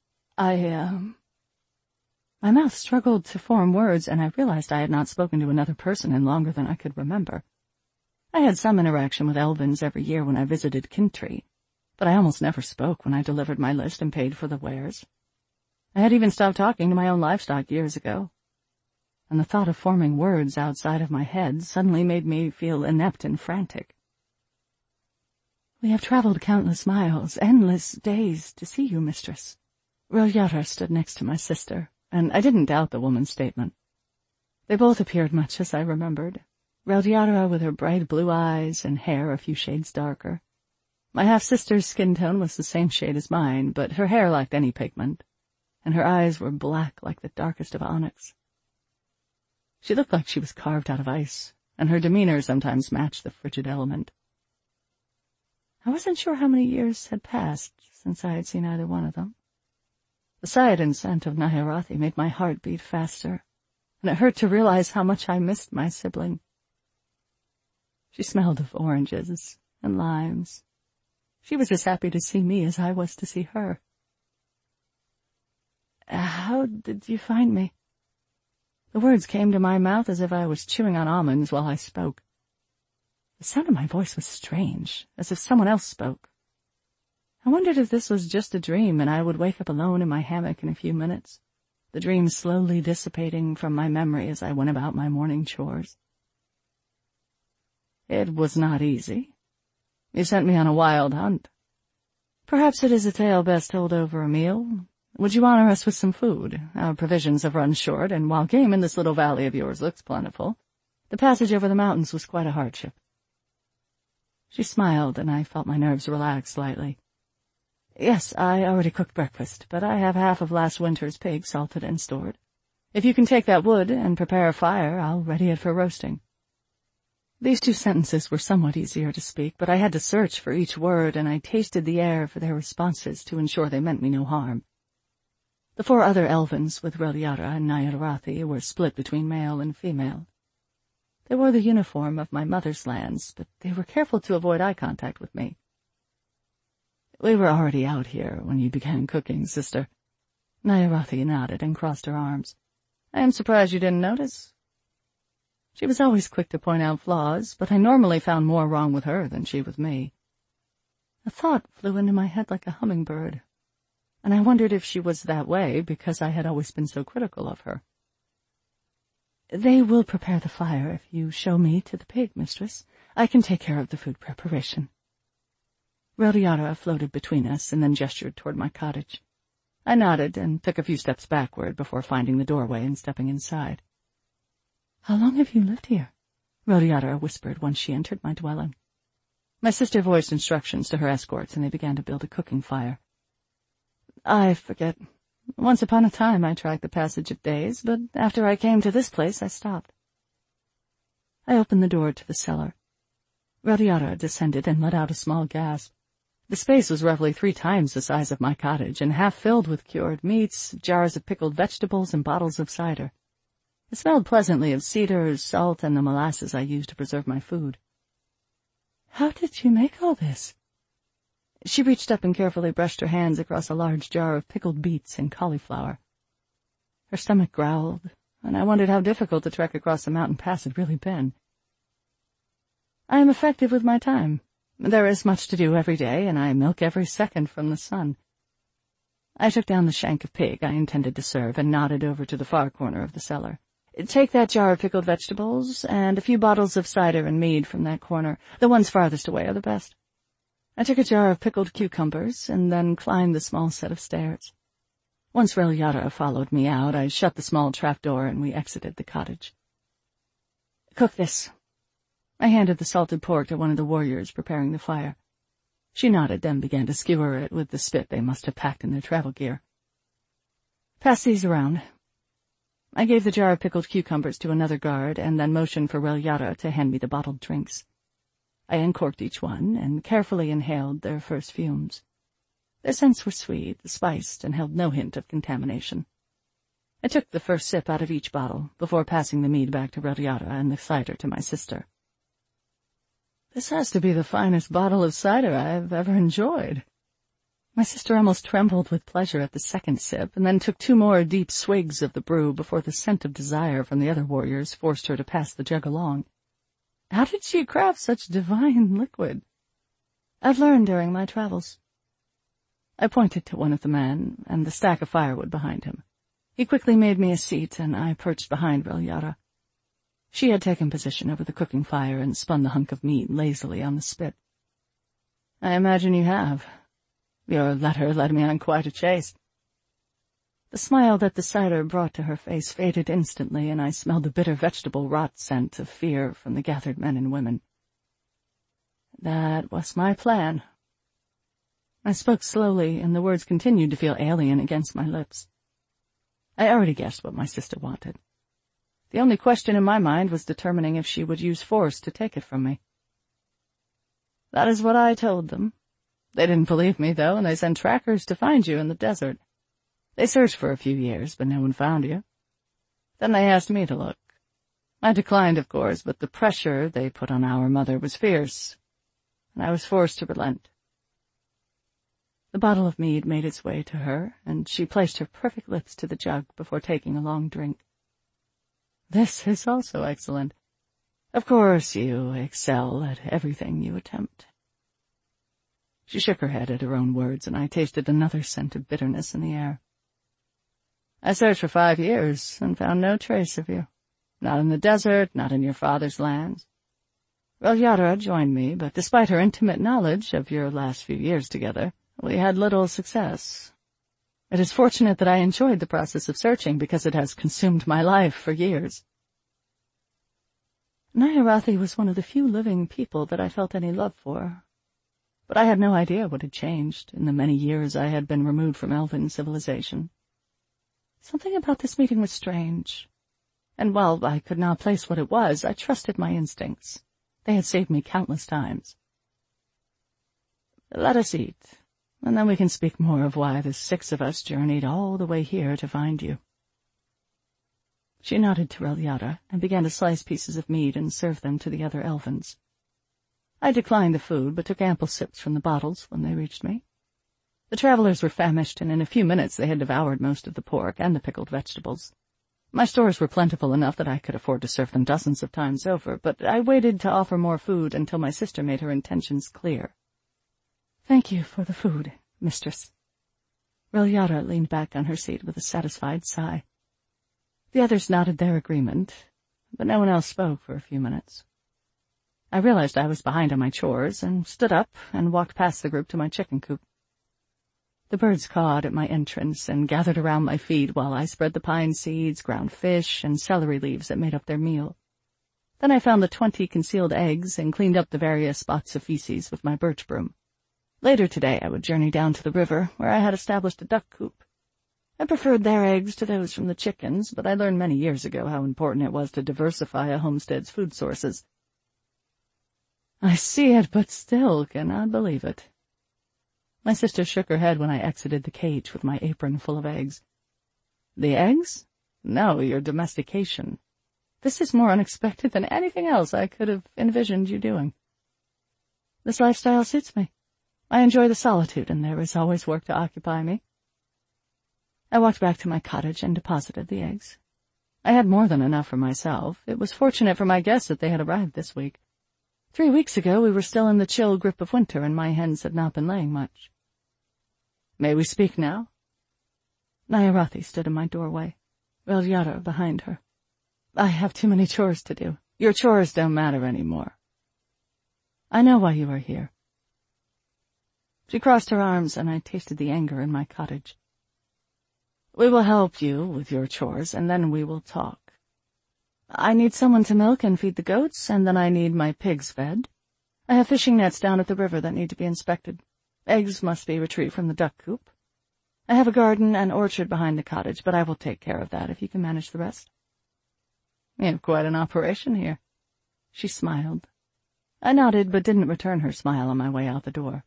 My mouth struggled to form words, and I realized I had not spoken to another person in longer than I could remember. I had some interaction with Elvins every year when I visited Kintree, but I almost never spoke when I delivered my list and paid for the wares. I had even stopped talking to my own livestock years ago, and the thought of forming words outside of my head suddenly made me feel inept and frantic. "We have traveled countless miles, endless days, to see you, mistress." Ralyata stood next to my sister, and I didn't doubt the woman's statement. They both appeared much as I remembered, Ralyata with her bright blue eyes and hair a few shades darker. My half-sister's skin tone was the same shade as mine, but her hair lacked any pigment, and her eyes were black like the darkest of onyx. She looked like she was carved out of ice, and her demeanor sometimes matched the frigid element. I wasn't sure how many years had passed since I had seen either one of them. The sight and scent of Nyarathi made my heart beat faster, and it hurt to realize how much I missed my sibling. She smelled of oranges and limes. She was as happy to see me as I was to see her. How did you find me?" The words came to my mouth as if I was chewing on almonds while I spoke. The sound of my voice was strange, as if someone else spoke. I wondered if this was just a dream and I would wake up alone in my hammock in a few minutes, the dream slowly dissipating from my memory as I went about my morning chores. "It was not easy. You sent me on a wild hunt. Perhaps it is a tale best told over a meal. Would you honor us with some food? Our provisions have run short, and while game in this little valley of yours looks plentiful, the passage over the mountains was quite a hardship." She smiled, and I felt my nerves relax slightly. "Yes, I already cooked breakfast, but I have half of last winter's pig salted and stored. If you can take that wood and prepare a fire, I'll ready it for roasting." These 2 sentences were somewhat easier to speak, but I had to search for each word, and I tasted the air for their responses to ensure they meant me no harm. The 4 other Elvins with Relyara and Nyarlathotep were split between male and female. They wore the uniform of my mother's lands, but they were careful to avoid eye contact with me. "We were already out here when you began cooking, sister." Nyarlathotep nodded and crossed her arms. "I am surprised you didn't notice." She was always quick to point out flaws, but I normally found more wrong with her than she with me. A thought flew into my head like a hummingbird, and I wondered if she was that way because I had always been so critical of her. "They will prepare the fire if you show me to the pig, mistress. I can take care of the food preparation." Relyara floated between us and then gestured toward my cottage. I nodded and took a few steps backward before finding the doorway and stepping inside. "How long have you lived here?" Relyara whispered once she entered my dwelling. My sister voiced instructions to her escorts, and they began to build a cooking fire. "I forget. Once upon a time I tracked the passage of days, but after I came to this place I stopped." I opened the door to the cellar. Relyara descended and let out a small gasp. The space was roughly 3 times the size of my cottage, and half filled with cured meats, jars of pickled vegetables, and bottles of cider. It smelled pleasantly of cedar, salt, and the molasses I used to preserve my food. "How did you make all this?" She reached up and carefully brushed her hands across a large jar of pickled beets and cauliflower. Her stomach growled, and I wondered how difficult the trek across the mountain pass had really been. "I am effective with my time. There is much to do every day, and I milk every second from the sun." I took down the shank of pig I intended to serve and nodded over to the far corner of the cellar. "Take that jar of pickled vegetables and a few bottles of cider and mead from that corner. The ones farthest away are the best." I took a jar of pickled cucumbers and then climbed the small set of stairs. Once Relyara followed me out, I shut the small trapdoor and we exited the cottage. "Cook this." I handed the salted pork to one of the warriors preparing the fire. She nodded, then began to skewer it with the spit they must have packed in their travel gear. "Pass these around." I gave the jar of pickled cucumbers to another guard and then motioned for Relyara to hand me the bottled drinks. I uncorked each one and carefully inhaled their first fumes. Their scents were sweet, spiced, and held no hint of contamination. I took the first sip out of each bottle before passing the mead back to Relyara and the cider to my sister. "This has to be the finest bottle of cider I have ever enjoyed." My sister almost trembled with pleasure at the second sip, and then took 2 more deep swigs of the brew before the scent of desire from the other warriors forced her to pass the jug along. "How did she craft such divine liquid?" "I've learned during my travels." I pointed to one of the men and the stack of firewood behind him. He quickly made me a seat, and I perched behind Relyara. She had taken position over the cooking fire and spun the hunk of meat lazily on the spit. "I imagine you have. Your letter led me on quite a chase." The smile that the cider brought to her face faded instantly, and I smelled the bitter vegetable rot scent of fear from the gathered men and women. "That was my plan." I spoke slowly, and the words continued to feel alien against my lips. I already guessed what my sister wanted. The only question in my mind was determining if she would use force to take it from me. "That is what I told them. They didn't believe me, though, and they sent trackers to find you in the desert. They searched for a few years, but no one found you. Then they asked me to look. I declined, of course, but the pressure they put on our mother was fierce, and I was forced to relent." The bottle of mead made its way to her, and she placed her perfect lips to the jug before taking a long drink. "This is also excellent. Of course you excel at everything you attempt." She shook her head at her own words, and I tasted another scent of bitterness in the air. "I searched for 5 years and found no trace of you. Not in the desert, not in your father's lands. Ralyara joined me, but despite her intimate knowledge of your last few years together, we had little success. It is fortunate that I enjoyed the process of searching, because it has consumed my life for years." Nayarathi was one of the few living people that I felt any love for, but I had no idea what had changed in the many years I had been removed from elven civilization. Something about this meeting was strange, and while I could not place what it was, I trusted my instincts. They had saved me countless times. "Let us eat, and then we can speak more of why the 6 of us journeyed all the way here to find you." She nodded to Ralyara and began to slice pieces of meat and serve them to the other elvens. I declined the food, but took ample sips from the bottles when they reached me. The travelers were famished, and in a few minutes they had devoured most of the pork and the pickled vegetables. My stores were plentiful enough that I could afford to serve them dozens of times over, but I waited to offer more food until my sister made her intentions clear. "Thank you for the food, mistress." Ralyara leaned back on her seat with a satisfied sigh. The others nodded their agreement, but no one else spoke for a few minutes. I realized I was behind on my chores, and stood up and walked past the group to my chicken coop. The birds cawed at my entrance and gathered around my feet while I spread the pine seeds, ground fish, and celery leaves that made up their meal. Then I found the 20 concealed eggs and cleaned up the various spots of feces with my birch broom. Later today I would journey down to the river, where I had established a duck coop. I preferred their eggs to those from the chickens, but I learned many years ago how important it was to diversify a homestead's food sources. "I see it, but still cannot believe it." My sister shook her head when I exited the cage with my apron full of eggs. "The eggs? No, your domestication. This is more unexpected than anything else I could have envisioned you doing." "This lifestyle suits me. I enjoy the solitude, and there is always work to occupy me." I walked back to my cottage and deposited the eggs. I had more than enough for myself. It was fortunate for my guests that they had arrived this week. 3 weeks ago we were still in the chill grip of winter, and my hens had not been laying much. "May we speak now?" Nayarathi stood in my doorway, Ralyara behind her. "I have too many chores to do." "Your chores don't matter anymore." "I know why you are here." She crossed her arms, and I tasted the anger in my cottage. "We will help you with your chores, and then we will talk. I need someone to milk and feed the goats, and then I need my pigs fed. I have fishing nets down at the river that need to be inspected. Eggs must be retrieved from the duck coop. I have a garden and orchard behind the cottage, but I will take care of that if you can manage the rest." "You have quite an operation here." She smiled. I nodded, but didn't return her smile on my way out the door.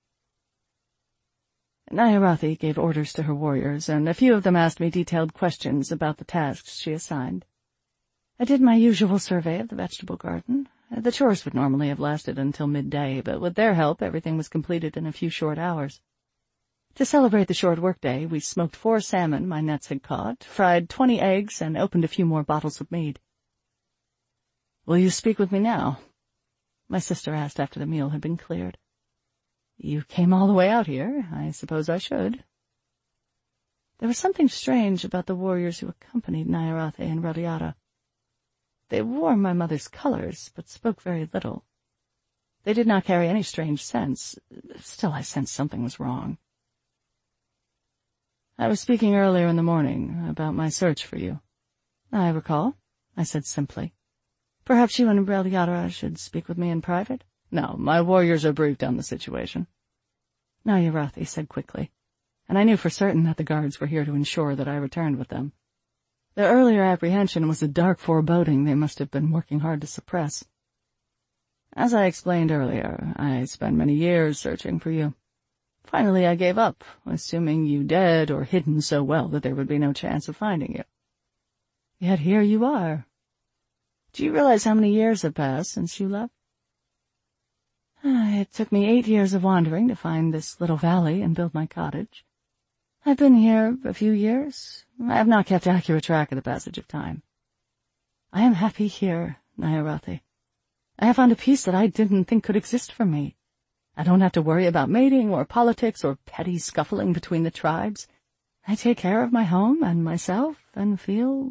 Nayarathi gave orders to her warriors, and a few of them asked me detailed questions about the tasks she assigned. I did my usual survey of the vegetable garden. The chores would normally have lasted until midday, but with their help everything was completed in a few short hours. To celebrate the short workday, we smoked 4 salmon my nets had caught, fried 20 eggs, and opened a few more bottles of mead. "Will you speak with me now?" my sister asked after the meal had been cleared. "You came all the way out here. I suppose I should." There was something strange about the warriors who accompanied Nayarathi and Ralyara. They wore my mother's colors, but spoke very little. They did not carry any strange sense. Still, I sensed something was wrong. "I was speaking earlier in the morning about my search for you." "I recall," I said simply. "Perhaps you and Ralyara should speak with me in private?" "No, my warriors are briefed on the situation," Nayarathi said quickly, and I knew for certain that the guards were here to ensure that I returned with them. Their earlier apprehension was a dark foreboding they must have been working hard to suppress. "As I explained earlier, I spent many years searching for you. Finally I gave up, assuming you dead or hidden so well that there would be no chance of finding you. Yet here you are. Do you realize how many years have passed since you left?" It took me 8 years of wandering to find this little valley and build my cottage. I've been here a few years. I have not kept accurate track of the passage of time. I am happy here, Nyarathi. I have found a peace that I didn't think could exist for me. I don't have to worry about mating or politics or petty scuffling between the tribes. I take care of my home and myself and feel